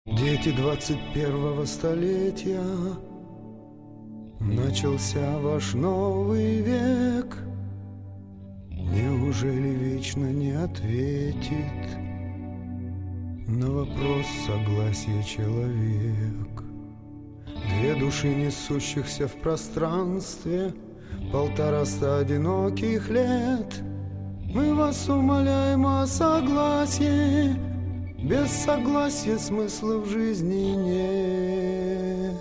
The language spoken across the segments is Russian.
Дети 21-го столетия, начался ваш новый век. Неужели вечно не ответит на вопрос согласия человек? Две души, несущихся в пространстве, 150 одиноких лет. Мы вас умоляем о согласии, без согласия смысла в жизни нет.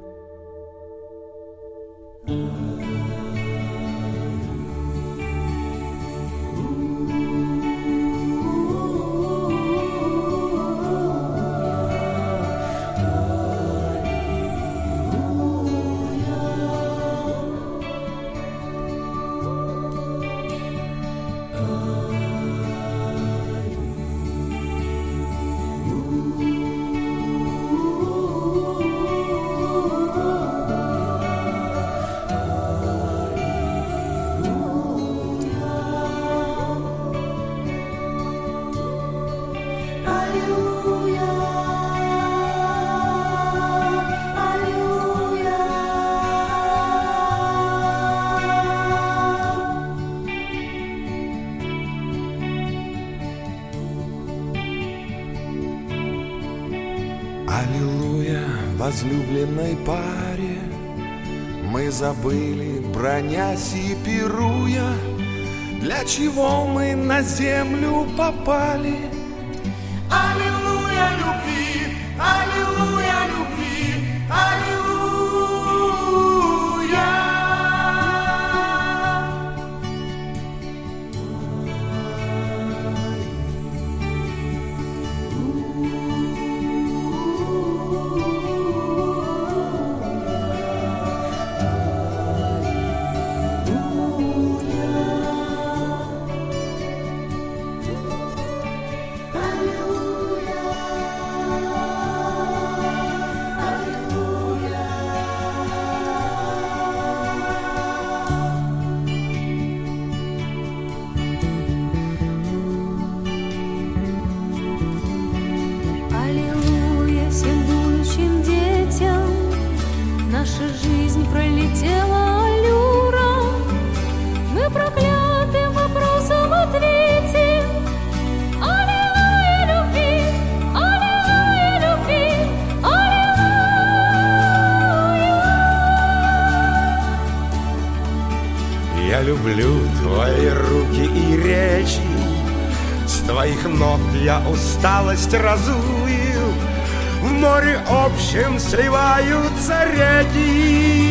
Аллилуйя, возлюбленной паре, мы забыли, бронясь и пируя, для чего мы на землю попали. Аллилуйя любви, аллилуйя любви, аллилуйя. Наша жизнь пролетела аллюром, мы проклятым вопросом ответим. Аллилуйя любви, аллилуйя любви, аллилуйя. Я люблю твои руки и речи, с твоих ног я усталость разую. В море общем сливаются реки.